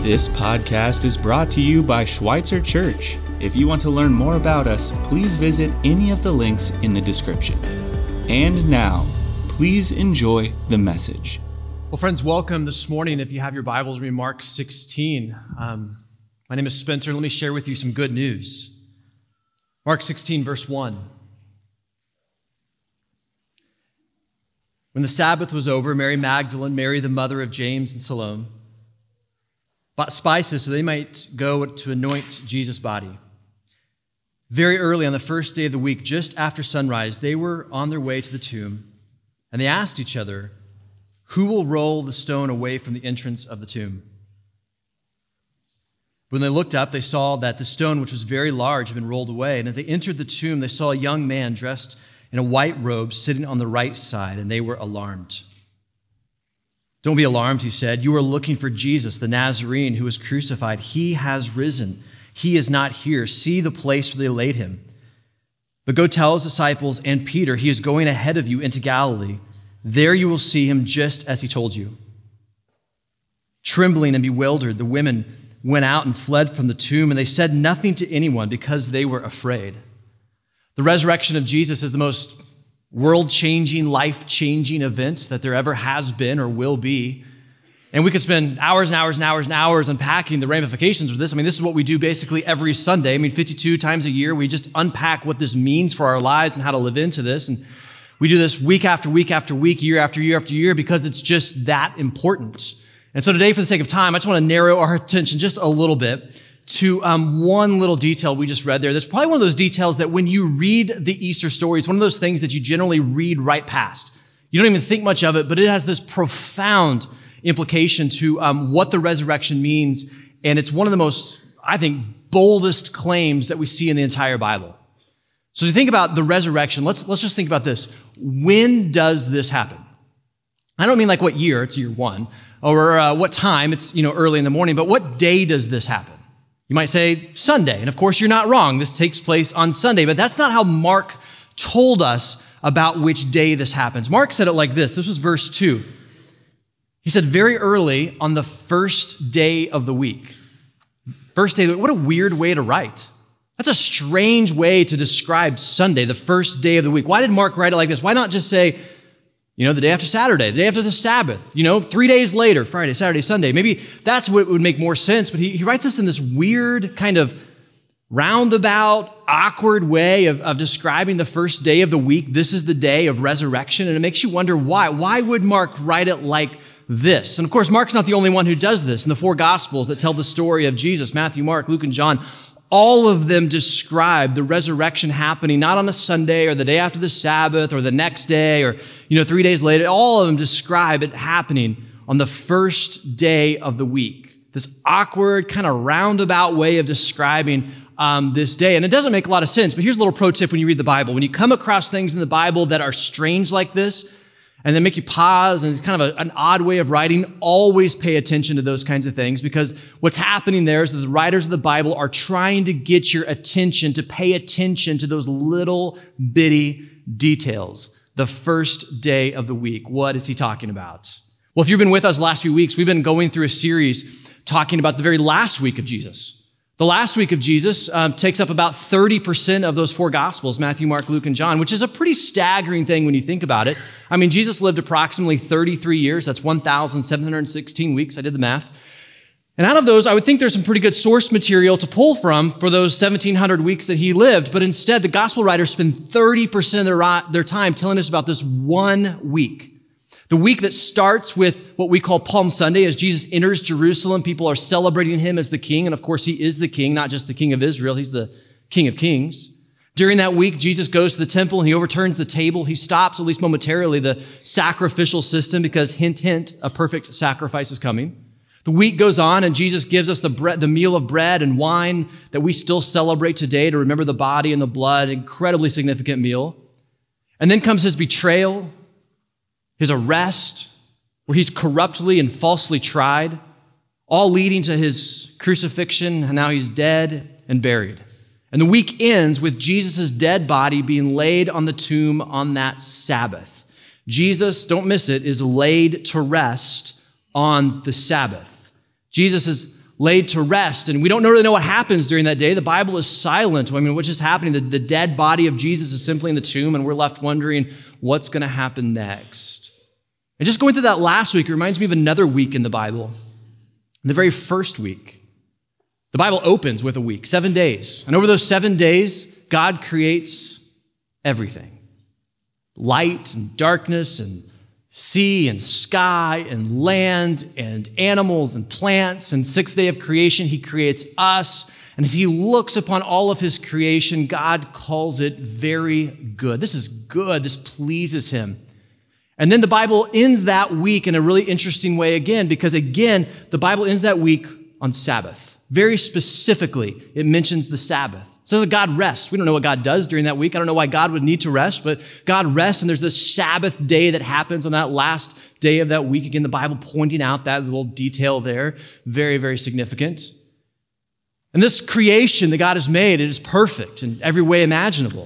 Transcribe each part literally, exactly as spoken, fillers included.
This podcast is brought to you by Schweitzer Church. If you want to learn more about us, please visit any of the links in the description. And now, please enjoy the message. Well, friends, welcome this morning. If you have your Bibles, read Mark sixteen. Um, my name is Spencer. Let me share with you some good news. Mark sixteen, verse one. When the Sabbath was over, Mary Magdalene, Mary the mother of James and Salome, bought spices so they might go to anoint Jesus' body. Very early on the first day of the week, just after sunrise, they were on their way to the tomb, and they asked each other, "Who will roll the stone away from the entrance of the tomb?" When they looked up, they saw that the stone, which was very large, had been rolled away. And as they entered the tomb, they saw a young man dressed in a white robe sitting on the right side, and they were alarmed. "Don't be alarmed," he said. "You are looking for Jesus, the Nazarene, who was crucified. He has risen. He is not here. See the place where they laid him. But go tell his disciples and Peter, he is going ahead of you into Galilee. There you will see him just as he told you." Trembling and bewildered, the women went out and fled from the tomb, and they said nothing to anyone because they were afraid. The resurrection of Jesus is the most world-changing, life-changing event that there ever has been or will be. And we could spend hours and hours and hours and hours unpacking the ramifications of this. I mean, this is what we do basically every Sunday. I mean, fifty-two times a year, we just unpack what this means for our lives and how to live into this. And we do this week after week after week, year after year after year, because it's just that important. And so today, for the sake of time, I just want to narrow our attention just a little bit to um, one little detail we just read there. That's probably one of those details that when you read the Easter story, it's one of those things that you generally read right past. You don't even think much of it, but it has this profound implication to um, what the resurrection means. And it's one of the most, I think, boldest claims that we see in the entire Bible. So to think about the resurrection, let's, let's just think about this. When does this happen? I don't mean like what year, it's year one, or uh, what time, it's you know early in the morning, but what day does this happen? You might say Sunday, and of course you're not wrong. This takes place on Sunday, but that's not how Mark told us about which day this happens. Mark said it like this. This was verse two. He said, very early on the first day of the week. First day of the week. What a weird way to write. That's a strange way to describe Sunday, the first day of the week. Why did Mark write it like this? Why not just say, you know, the day after Saturday, the day after the Sabbath, you know, three days later, Friday, Saturday, Sunday. Maybe that's what would make more sense, but he, he writes this in this weird kind of roundabout, awkward way of, of describing the first day of the week. This is the day of resurrection, and it makes you wonder why. Why would Mark write it like this? And of course, Mark's not the only one who does this. In the four Gospels that tell the story of Jesus, Matthew, Mark, Luke, and John, all of them describe the resurrection happening not on a Sunday or the day after the Sabbath or the next day or, you know, three days later. All of them describe it happening on the first day of the week. This awkward, kind of roundabout way of describing um, this day. And it doesn't make a lot of sense, but here's a little pro tip when you read the Bible. When you come across things in the Bible that are strange like this, and then make you pause, and it's kind of a, an odd way of writing, always pay attention to those kinds of things, because what's happening there is that the writers of the Bible are trying to get your attention to pay attention to those little bitty details. The first day of the week. What is he talking about? Well, if you've been with us the last few weeks, we've been going through a series talking about the very last week of Jesus. The last week of Jesus um, takes up about thirty percent of those four Gospels, Matthew, Mark, Luke, and John, which is a pretty staggering thing when you think about it. I mean, Jesus lived approximately thirty-three years. That's one thousand seven hundred sixteen weeks. I did the math. And out of those, I would think there's some pretty good source material to pull from for those seventeen hundred weeks that he lived. But instead, the Gospel writers spend thirty percent of their, their time telling us about this one week. The week that starts with what we call Palm Sunday. As Jesus enters Jerusalem, people are celebrating him as the king. And of course, he is the king, not just the king of Israel. He's the King of Kings. During that week, Jesus goes to the temple and he overturns the table. He stops, at least momentarily, the sacrificial system because, hint, hint, a perfect sacrifice is coming. The week goes on and Jesus gives us the bread, the meal of bread and wine that we still celebrate today to remember the body and the blood. Incredibly significant meal. And then comes his betrayal, his arrest, where he's corruptly and falsely tried, all leading to his crucifixion, and now he's dead and buried. And the week ends with Jesus' dead body being laid on the tomb on that Sabbath. Jesus, don't miss it, is laid to rest on the Sabbath. Jesus is laid to rest. And we don't really know what happens during that day. The Bible is silent. I mean, what's just happening? The, the dead body of Jesus is simply in the tomb, and we're left wondering what's going to happen next. And just going through that last week, it reminds me of another week in the Bible. The very first week. The Bible opens with a week, seven days. And over those seven days, God creates everything. Light and darkness and sea and sky and land and animals and plants. And sixth day of creation, he creates us. And as he looks upon all of his creation, God calls it very good. This is good. This pleases him. And then the Bible ends that week in a really interesting way again, because again, the Bible ends that week on Sabbath. Very specifically, it mentions the Sabbath. It says that God rests. We don't know what God does during that week. I don't know why God would need to rest, but God rests, and there's this Sabbath day that happens on that last day of that week. Again, the Bible pointing out that little detail there. Very, very significant. And this creation that God has made, it is perfect in every way imaginable.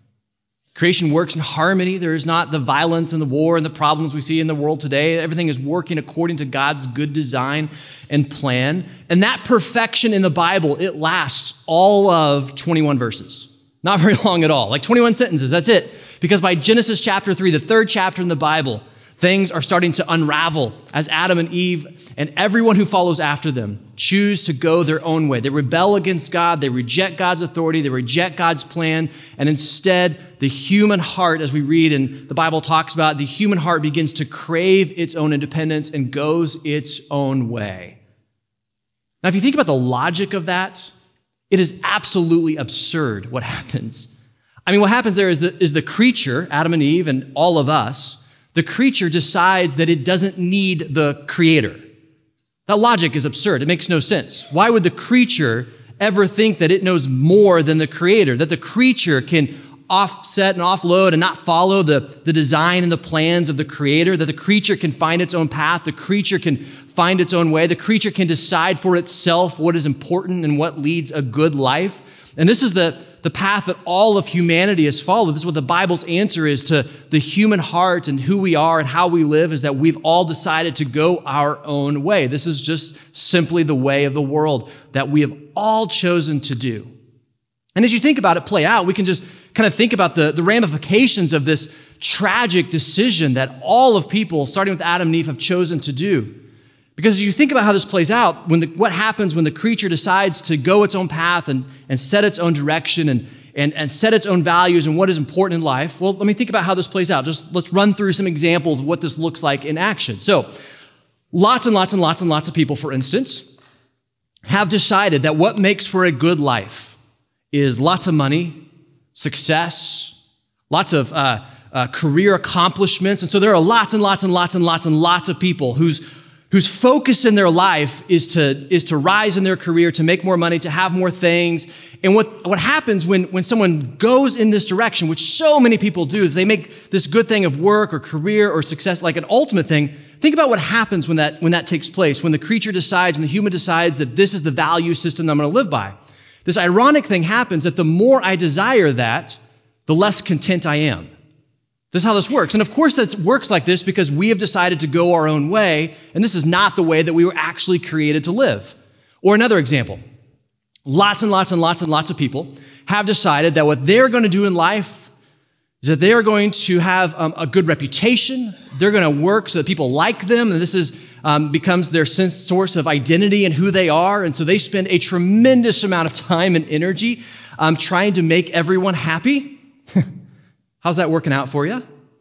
Creation works in harmony. There is not the violence and the war and the problems we see in the world today. Everything is working according to God's good design and plan. And that perfection in the Bible, it lasts all of twenty-one verses. Not very long at all, like twenty-one sentences, that's it. Because by Genesis chapter three, the third chapter in the Bible, things are starting to unravel as Adam and Eve and everyone who follows after them choose to go their own way. They rebel against God, they reject God's authority, they reject God's plan, and instead the human heart, as we read and the Bible talks about, the human heart begins to crave its own independence and goes its own way. Now, if you think about the logic of that, it is absolutely absurd what happens. I mean, what happens there is the, is the creature, Adam and Eve and all of us, the creature decides that it doesn't need the creator. That logic is absurd. It makes no sense. Why would the creature ever think that it knows more than the creator, that the creature can offset and offload and not follow the, the design and the plans of the creator, that the creature can find its own path, the creature can find its own way, the creature can decide for itself what is important and what leads a good life. And this is the, the path that all of humanity has followed. This is what the Bible's answer is to the human heart and who we are and how we live, is that we've all decided to go our own way. This is just simply the way of the world that we have all chosen to do. And as you think about it play out, we can just kind of think about the, the ramifications of this tragic decision that all of people, starting with Adam and Eve, have chosen to do. Because as you think about how this plays out, when the, what happens when the creature decides to go its own path and, and set its own direction and, and, and set its own values and what is important in life, well, let me think about how this plays out. Just let's run through some examples of what this looks like in action. So lots and lots and lots and lots of people, for instance, have decided that what makes for a good life is lots of money, success, lots of uh, uh, career accomplishments. And so there are lots and lots and lots and lots and lots of people whose whose focus in their life is to, is to rise in their career, to make more money, to have more things. And what, what happens when, when someone goes in this direction, which so many people do, is they make this good thing of work or career or success like an ultimate thing. Think about what happens when that, when that takes place, when the creature decides, when the human decides that this is the value system that I'm going to live by. This ironic thing happens that the more I desire that, the less content I am. This is how this works. And of course that works like this because we have decided to go our own way, and this is not the way that we were actually created to live. Or another example, lots and lots and lots and lots of people have decided that what they're going to do in life is that they are going to have um, a good reputation. They're going to work so that people like them, and this is um, becomes their sense, source of identity and who they are. And so they spend a tremendous amount of time and energy um, trying to make everyone happy. How's that working out for you?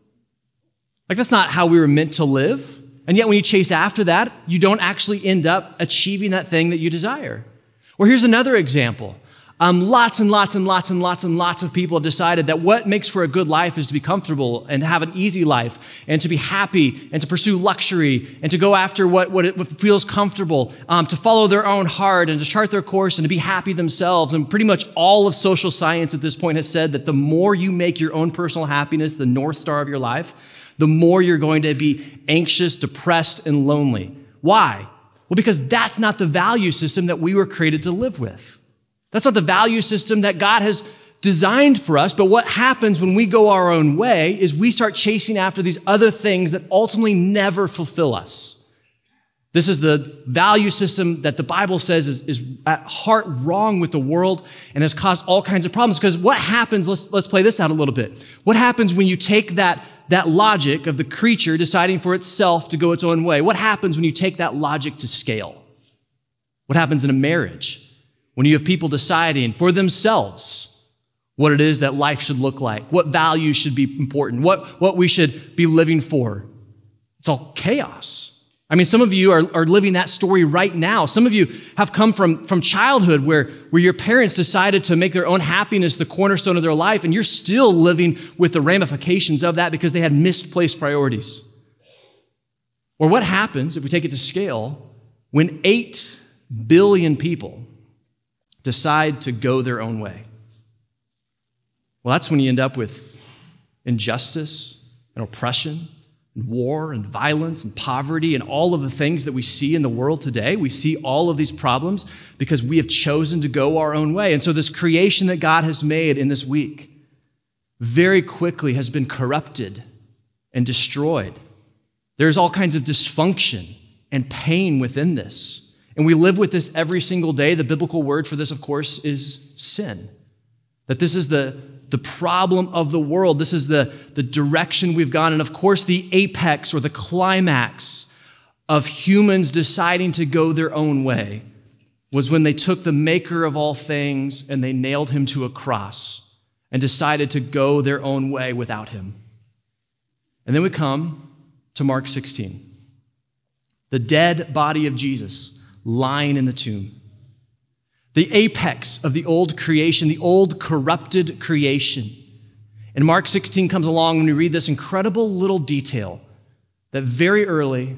Like, that's not how we were meant to live. And yet when you chase after that, you don't actually end up achieving that thing that you desire. Or here's another example. Um, lots and lots and lots and lots and lots of people have decided that what makes for a good life is to be comfortable and to have an easy life and to be happy and to pursue luxury and to go after what, what, it, what feels comfortable, um, to follow their own heart and to chart their course and to be happy themselves. And pretty much all of social science at this point has said that the more you make your own personal happiness the North Star of your life, the more you're going to be anxious, depressed, and lonely. Why? Well, because that's not the value system that we were created to live with. That's not the value system that God has designed for us. But what happens when we go our own way is we start chasing after these other things that ultimately never fulfill us. This is the value system that the Bible says is, is at heart wrong with the world and has caused all kinds of problems. Because what happens, let's, let's play this out a little bit. What happens when you take that, that logic of the creature deciding for itself to go its own way? What happens when you take that logic to scale? What happens in a marriage when you have people deciding for themselves what it is that life should look like, what values should be important, what, what we should be living for? It's all chaos. I mean, some of you are, are living that story right now. Some of you have come from, from childhood where, where your parents decided to make their own happiness the cornerstone of their life, and you're still living with the ramifications of that because they had misplaced priorities. Or what happens, if we take it to scale, when eight billion people decide to go their own way? Well, that's when you end up with injustice and oppression, and war and violence and poverty and all of the things that we see in the world today. We see all of these problems because we have chosen to go our own way. And so this creation that God has made in this week very quickly has been corrupted and destroyed. There's all kinds of dysfunction and pain within this. And we live with this every single day. The biblical word for this, of course, is sin. That this is the The problem of the world. This is the, the direction we've gone. And of course, the apex or the climax of humans deciding to go their own way was when they took the maker of all things and they nailed him to a cross and decided to go their own way without him. And then we come to Mark sixteen. The dead body of Jesus lying in the tomb. The apex of the old creation, the old corrupted creation. And Mark sixteen comes along when we read this incredible little detail that very early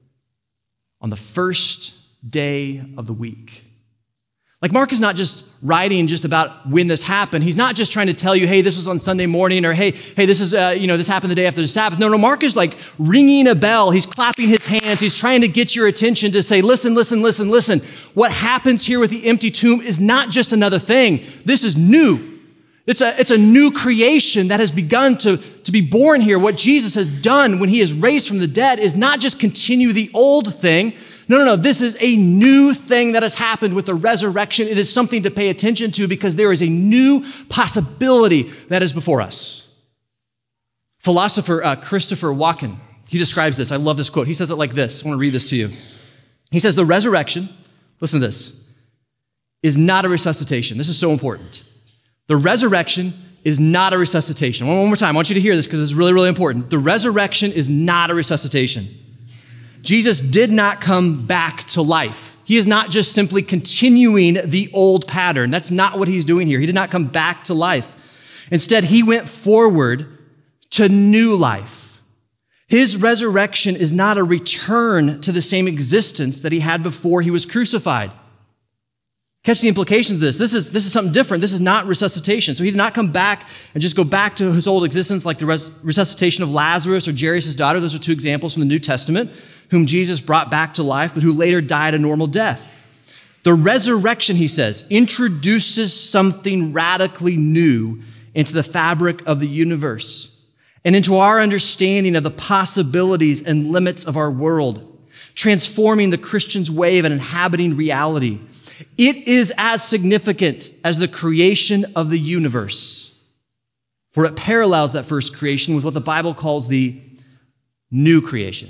on the first day of the week. Like Mark is not just writing just about when this happened. He's not just trying to tell you, hey, this was on Sunday morning, or hey, hey, this is, uh, you know, this happened the day after the Sabbath. No, no, Mark is like ringing a bell. He's clapping his hands. He's trying to get your attention to say, listen, listen, listen, listen. What happens here with the empty tomb is not just another thing. This is new. It's a, it's a new creation that has begun to, to be born here. What Jesus has done when he is raised from the dead is not just continue the old thing. No, no, no. This is a new thing that has happened with the resurrection. It is something to pay attention to because there is a new possibility that is before us. Philosopher uh, Christopher Walken, he describes this. I love this quote. He says it like this. I want to read this to you. He says, the resurrection, listen to this, is not a resuscitation. This is so important. The resurrection is not a resuscitation. One more time. I want you to hear this because it's really, really important. The resurrection is not a resuscitation. Jesus did not come back to life. He is not just simply continuing the old pattern. That's not what he's doing here. He did not come back to life. Instead, he went forward to new life. His resurrection is not a return to the same existence that he had before he was crucified. Catch the implications of this. This is, this is something different. This is not resuscitation. So he did not come back and just go back to his old existence like the res- resuscitation of Lazarus or Jairus' daughter. Those are two examples from the New Testament, whom Jesus brought back to life, but who later died a normal death. The resurrection, he says, introduces something radically new into the fabric of the universe and into our understanding of the possibilities and limits of our world, transforming the Christian's way of inhabiting reality. It is as significant as the creation of the universe, for it parallels that first creation with what the Bible calls the new creation.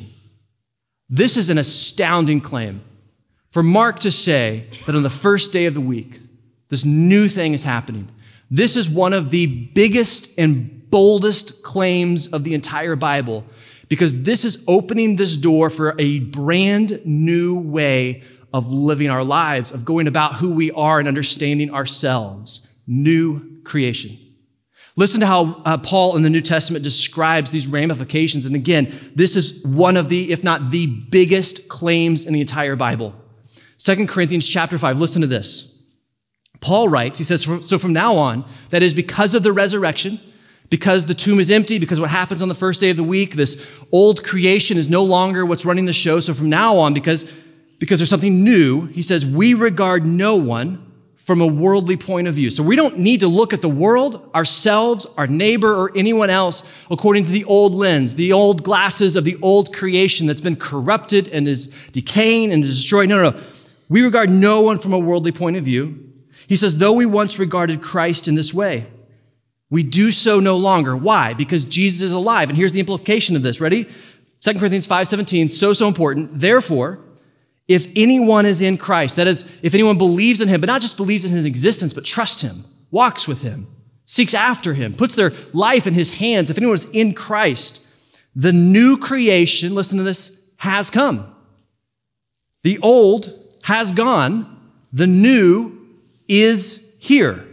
This is an astounding claim for Mark to say that on the first day of the week, this new thing is happening. This is one of the biggest and boldest claims of the entire Bible because this is opening this door for a brand new way of living our lives, of going about who we are and understanding ourselves. New creation. Listen to how uh, Paul in the New Testament describes these ramifications. And again, this is one of the, if not the biggest claims in the entire Bible. Second Corinthians chapter five, listen to this. Paul writes, he says, so from now on, that is because of the resurrection, because the tomb is empty, because what happens on the first day of the week, this old creation is no longer what's running the show. So from now on, because, because there's something new, he says, we regard no one from a worldly point of view. So we don't need to look at the world, ourselves, our neighbor, or anyone else according to the old lens, the old glasses of the old creation that's been corrupted and is decaying and is destroyed. No, no, no. We regard no one from a worldly point of view. He says, though we once regarded Christ in this way, we do so no longer. Why? Because Jesus is alive. And here's the implication of this. Ready? Second Corinthians five seventeen, so, so important. Therefore, if anyone is in Christ, that is, if anyone believes in him, but not just believes in his existence, but trusts him, walks with him, seeks after him, puts their life in his hands, if anyone is in Christ, the new creation, listen to this, has come. The old has gone. The new is here.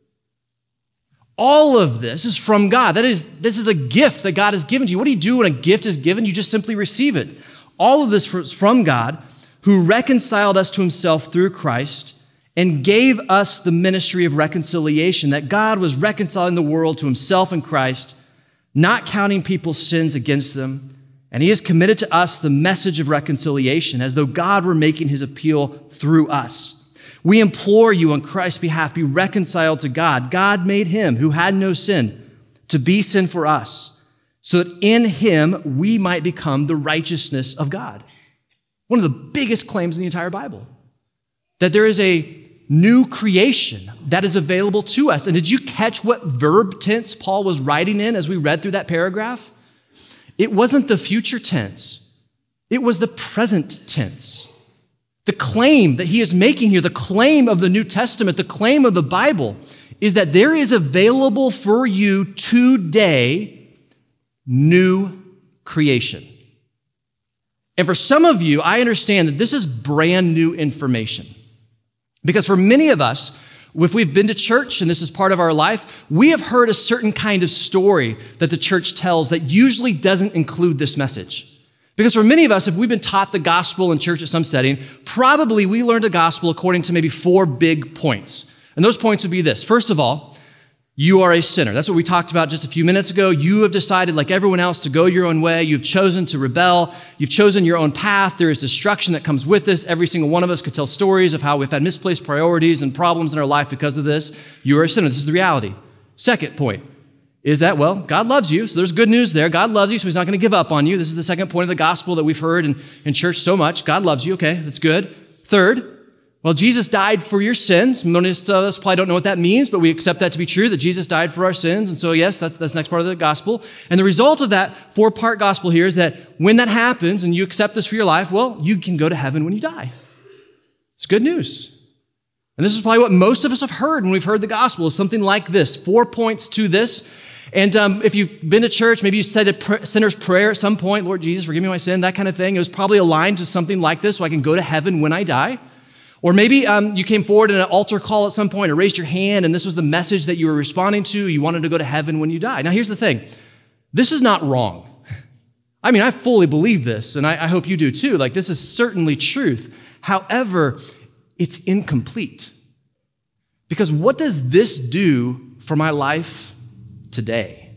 All of this is from God. That is, this is a gift that God has given to you. What do you do when a gift is given? You just simply receive it. All of this is from God, who reconciled us to himself through Christ and gave us the ministry of reconciliation, that God was reconciling the world to himself in Christ, not counting people's sins against them. And he has committed to us the message of reconciliation, as though God were making his appeal through us. We implore you on Christ's behalf, be reconciled to God. God made him who had no sin to be sin for us, so that in him we might become the righteousness of God. One of the biggest claims in the entire Bible, that there is a new creation that is available to us. And did you catch what verb tense Paul was writing in as we read through that paragraph? It wasn't the future tense. It was the present tense. The claim that he is making here, the claim of the New Testament, the claim of the Bible, is that there is available for you today new creation. And for some of you, I understand that this is brand new information. Because for many of us, if we've been to church and this is part of our life, we have heard a certain kind of story that the church tells that usually doesn't include this message. Because for many of us, if we've been taught the gospel in church at some setting, probably we learned the gospel according to maybe four big points. And those points would be this. First of all, you are a sinner. That's what we talked about just a few minutes ago. You have decided, like everyone else, to go your own way. You've chosen to rebel. You've chosen your own path. There is destruction that comes with this. Every single one of us could tell stories of how we've had misplaced priorities and problems in our life because of this. You are a sinner. This is the reality. Second point is that, well, God loves you. So there's good news there. God loves you, so he's not going to give up on you. This is the second point of the gospel that we've heard in, in church so much. God loves you. Okay, that's good. Third, well, Jesus died for your sins. Most of us probably don't know what that means, but we accept that to be true, that Jesus died for our sins. And so, yes, that's, that's the next part of the gospel. And the result of that four-part gospel here is that when that happens and you accept this for your life, well, you can go to heaven when you die. It's good news. And this is probably what most of us have heard when we've heard the gospel, is something like this. Four points to this. And um, if you've been to church, maybe you said a pr- sinner's prayer at some point, Lord Jesus, forgive me my sin, that kind of thing. It was probably aligned to something like this, so I can go to heaven when I die. Or maybe um, you came forward in an altar call at some point or raised your hand, and this was the message that you were responding to. You wanted to go to heaven when you die. Now, here's the thing. This is not wrong. I mean, I fully believe this, and I, I hope you do too. Like, this is certainly truth. However, it's incomplete. Because what does this do for my life today?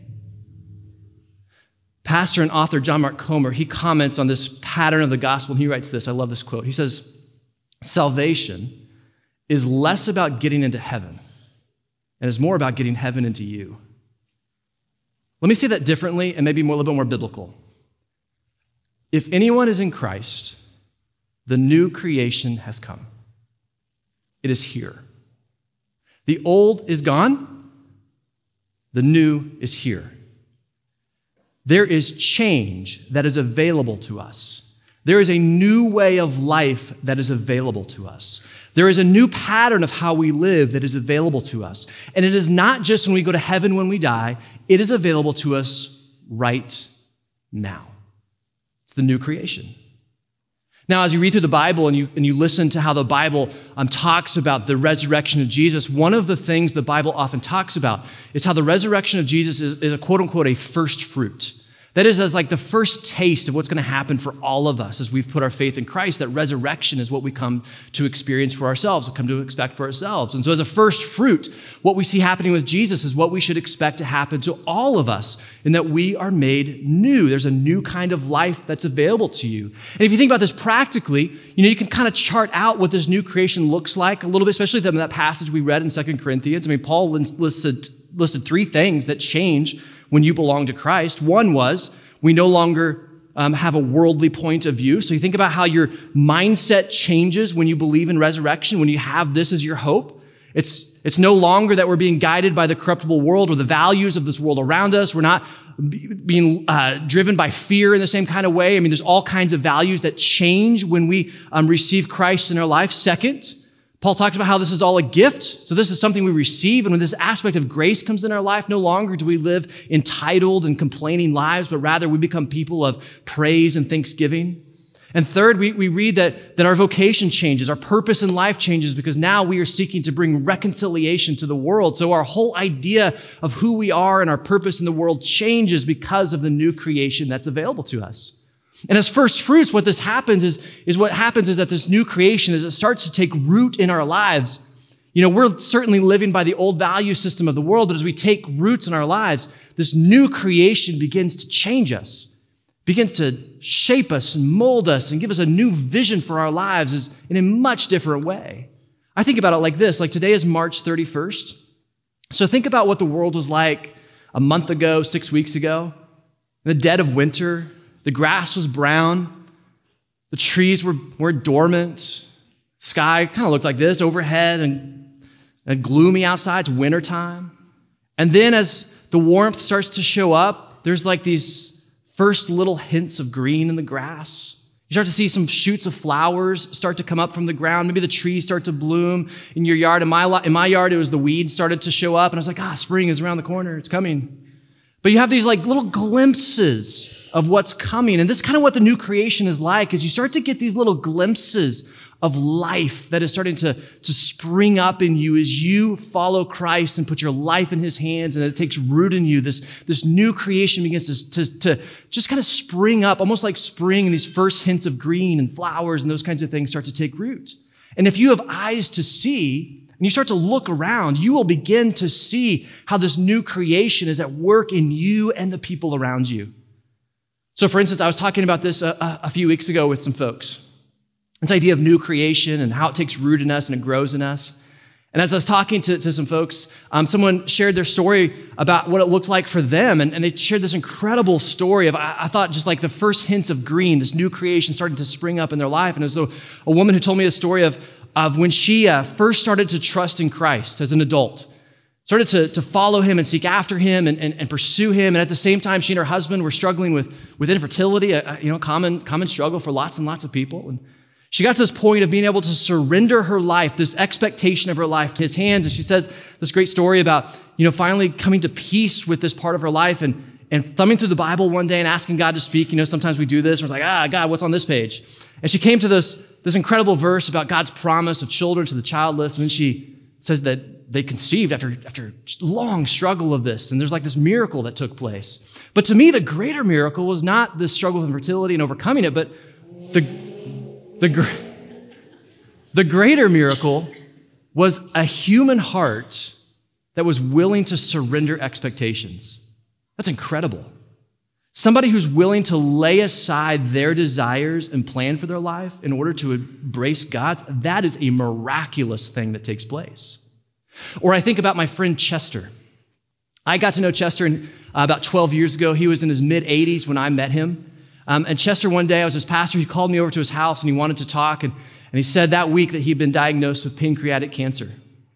Pastor and author John Mark Comer, he comments on this pattern of the gospel, and he writes this. I love this quote. He says, salvation is less about getting into heaven and is more about getting heaven into you. Let me say that differently and maybe more, a little bit more biblical. If anyone is in Christ, the new creation has come. It is here. The old is gone. The new is here. There is change that is available to us. There is a new way of life that is available to us. There is a new pattern of how we live that is available to us. And it is not just when we go to heaven when we die, it is available to us right now. It's the new creation. Now, as you read through the Bible and you, and you listen to how the Bible um, talks about the resurrection of Jesus, one of the things the Bible often talks about is how the resurrection of Jesus is, is a quote-unquote a first fruit. That is as like the first taste of what's going to happen for all of us as we've put our faith in Christ, that resurrection is what we come to experience for ourselves, we come to expect for ourselves. And so as a first fruit, what we see happening with Jesus is what we should expect to happen to all of us, in that we are made new. There's a new kind of life that's available to you. And if you think about this practically, you know, you can kind of chart out what this new creation looks like a little bit, especially in that passage we read in Second Corinthians. I mean, Paul listed, listed three things that change when you belong to Christ. One was, we no longer um, have a worldly point of view. So you think about how your mindset changes when you believe in resurrection, when you have this as your hope. It's, it's no longer that we're being guided by the corruptible world or the values of this world around us. We're not being uh, driven by fear in the same kind of way. I mean, there's all kinds of values that change when we um, receive Christ in our life. Second, Paul talks about how this is all a gift. So this is something we receive. And when this aspect of grace comes in our life, no longer do we live entitled and complaining lives, but rather we become people of praise and thanksgiving. And third, we, we read that, that our vocation changes, our purpose in life changes, because now we are seeking to bring reconciliation to the world. So our whole idea of who we are and our purpose in the world changes because of the new creation that's available to us. And as first fruits, what this happens is, is what happens is that this new creation, as it starts to take root in our lives, you know, we're certainly living by the old value system of the world, but as we take roots in our lives, this new creation begins to change us, begins to shape us and mold us and give us a new vision for our lives is in a much different way. I think about it like this, like today is March thirty-first. So think about what the world was like a month ago, six weeks ago, in the dead of winter. The grass was brown. The trees were, were dormant. Sky kind of looked like this overhead and, and gloomy outside. It's wintertime. And then as the warmth starts to show up, there's like these first little hints of green in the grass. You start to see some shoots of flowers start to come up from the ground. Maybe the trees start to bloom in your yard. In my, in my yard, it was the weeds started to show up. And I was like, ah, spring is around the corner. It's coming. But you have these like little glimpses of what's coming. And this is kind of what the new creation is like, is you start to get these little glimpses of life that is starting to, to spring up in you as you follow Christ and put your life in his hands, and it takes root in you. This, this new creation begins to, to, to just kind of spring up, almost like spring, and these first hints of green and flowers and those kinds of things start to take root. And if you have eyes to see, and you start to look around, you will begin to see how this new creation is at work in you and the people around you. So for instance, I was talking about this a, a few weeks ago with some folks. This idea of new creation and how it takes root in us and it grows in us. And as I was talking to, to some folks, um, someone shared their story about what it looked like for them. And, and they shared this incredible story of, I, I thought, just like the first hints of green, this new creation starting to spring up in their life. And it was a, a woman who told me a story of, of when she uh, first started to trust in Christ as an adult. Started to, to follow him and seek after him and, and, and pursue him. And at the same time, she and her husband were struggling with, with infertility, a, you know, common, common struggle for lots and lots of people. And she got to this point of being able to surrender her life, this expectation of her life, to his hands. And she says this great story about, you know, finally coming to peace with this part of her life and, and thumbing through the Bible one day and asking God to speak. You know, sometimes we do this. We're like, ah, God, what's on this page? And she came to this, this incredible verse about God's promise of children to the childless. And then she says that they conceived after, after long struggle of this. And there's like this miracle that took place. But to me, the greater miracle was not the struggle with infertility and overcoming it, but the, the, the greater miracle was a human heart that was willing to surrender expectations. That's incredible. Somebody who's willing to lay aside their desires and plan for their life in order to embrace God's, that is a miraculous thing that takes place. Or I think about my friend Chester. I got to know Chester in, uh, about twelve years ago. He was in his mid-eighties when I met him. Um, and Chester, one day, I was his pastor. He called me over to his house and he wanted to talk. And, and he said that week that he'd been diagnosed with pancreatic cancer.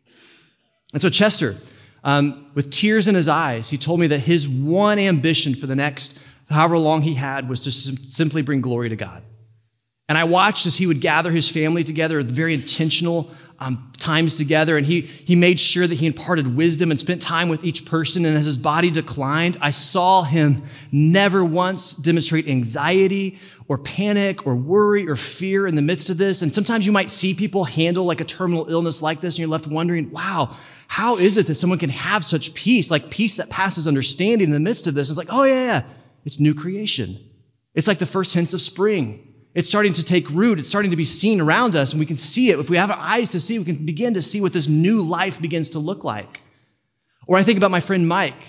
And so Chester, um, with tears in his eyes, he told me that his one ambition for the next however long he had was to sim- simply bring glory to God. And I watched as he would gather his family together, very intentional Um, times together, and he he made sure that he imparted wisdom and spent time with each person. And as his body declined, I saw him never once demonstrate anxiety or panic or worry or fear in the midst of this. And sometimes you might see people handle like a terminal illness like this, and you're left wondering, wow, how is it that someone can have such peace, like peace that passes understanding in the midst of this? It's like, oh yeah, yeah. It's new creation. It's like the first hints of spring. It's starting to take root. It's starting to be seen around us, and we can see it. If we have our eyes to see, we can begin to see what this new life begins to look like. Or I think about my friend Mike.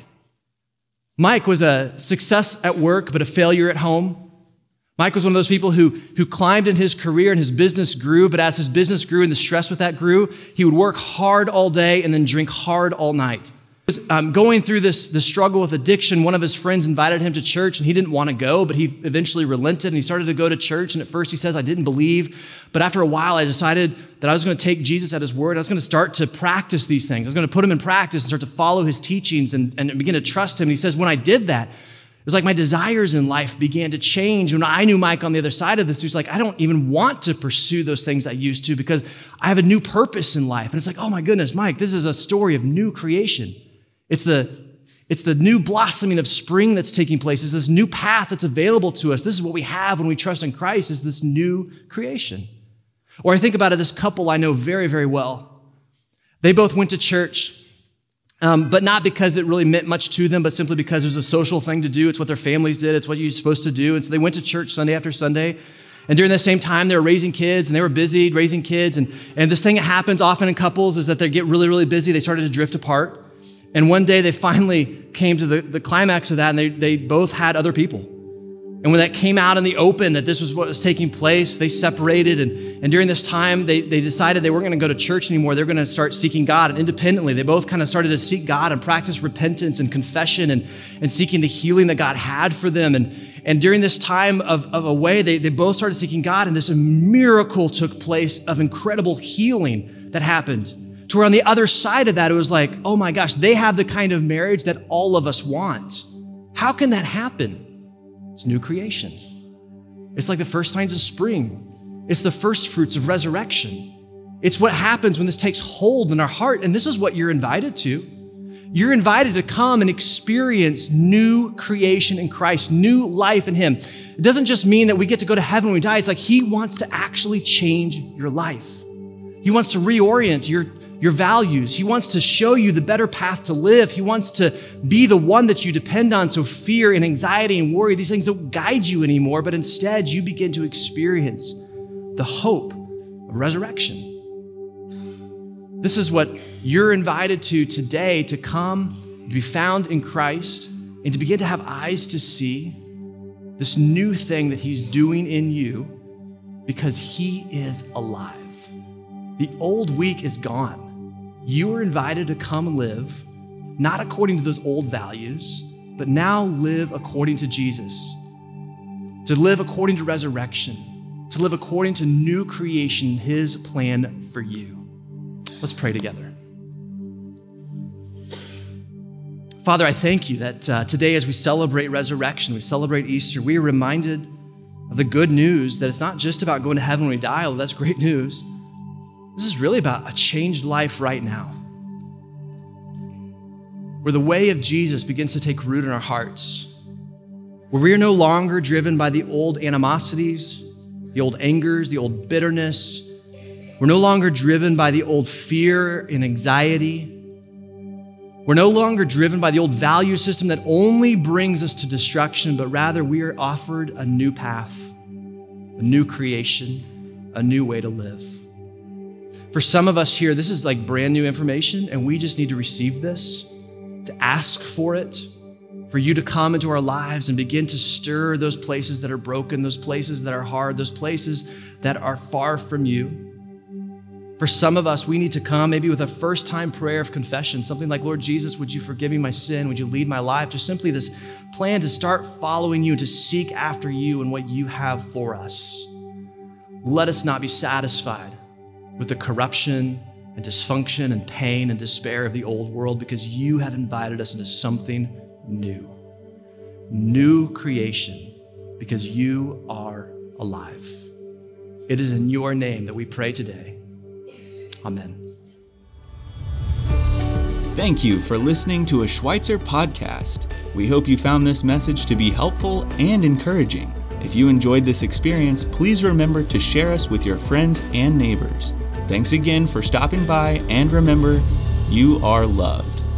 Mike was a success at work, but a failure at home. Mike was one of those people who, who climbed in his career and his business grew, but as his business grew and the stress with that grew, he would work hard all day and then drink hard all night. Um, going through this, this struggle with addiction, one of his friends invited him to church, and he didn't want to go, but he eventually relented, and he started to go to church. And at first he says, I didn't believe, but after a while I decided that I was going to take Jesus at his word. I was going to start to practice these things. I was going to put them in practice and start to follow his teachings and, and begin to trust him. And he says, when I did that, it was like my desires in life began to change. When I knew Mike on the other side of this, he was like, I don't even want to pursue those things I used to because I have a new purpose in life. And it's like, oh my goodness, Mike, this is a story of new creation. It's the, it's the new blossoming of spring that's taking place. It's this new path that's available to us. This is what we have when we trust in Christ, is this new creation. Or I think about it, this couple I know very, very well. They both went to church, um, but not because it really meant much to them, but simply because it was a social thing to do. It's what their families did. It's what you're supposed to do. And so they went to church Sunday after Sunday. And during that same time, they were raising kids, and they were busy raising kids. And, and this thing that happens often in couples is that they get really, really busy. They started to drift apart. And one day they finally came to the, the climax of that, and they, they both had other people. And when that came out in the open, that this was what was taking place, they separated. And, and during this time, they, they decided they weren't going to go to church anymore. They're going to start seeking God. And independently, they both kind of started to seek God and practice repentance and confession and, and seeking the healing that God had for them. And, and during this time of, of away, they, they both started seeking God, and this miracle took place of incredible healing that happened. To where on the other side of that, it was like, oh my gosh, they have the kind of marriage that all of us want. How can that happen? It's new creation. It's like the first signs of spring. It's the first fruits of resurrection. It's what happens when this takes hold in our heart. And this is what you're invited to. You're invited to come and experience new creation in Christ, new life in Him. It doesn't just mean that we get to go to heaven when we die. It's like He wants to actually change your life. He wants to reorient your your values. He wants to show you the better path to live. He wants to be the one that you depend on. So fear and anxiety and worry, these things don't guide you anymore, but instead you begin to experience the hope of resurrection. This is what you're invited to today, to come, to be found in Christ, and to begin to have eyes to see this new thing that He's doing in you because He is alive. The old week is gone. You are invited to come live, not according to those old values, but now live according to Jesus, to live according to resurrection, to live according to new creation, His plan for you. Let's pray together. Father, I thank you that uh, today as we celebrate resurrection, we celebrate Easter, we are reminded of the good news that it's not just about going to heaven when we die, although that's great news. This is really about a changed life right now, where the way of Jesus begins to take root in our hearts, where we are no longer driven by the old animosities, the old angers, the old bitterness. We're no longer driven by the old fear and anxiety. We're no longer driven by the old value system that only brings us to destruction, but rather we are offered a new path, a new creation, a new way to live. For some of us here, this is like brand new information, and we just need to receive this, to ask for it, for you to come into our lives and begin to stir those places that are broken, those places that are hard, those places that are far from you. For some of us, we need to come maybe with a first-time prayer of confession, something like, Lord Jesus, would you forgive me my sin? Would you lead my life? Just simply this plan to start following you, to seek after you and what you have for us. Let us not be satisfied with the corruption and dysfunction and pain and despair of the old world, because you have invited us into something new. New creation, because you are alive. It is in your name that we pray today. Amen. Thank you for listening to a Schweitzer podcast. We hope you found this message to be helpful and encouraging. If you enjoyed this experience, please remember to share us with your friends and neighbors. Thanks again for stopping by, and remember, you are loved.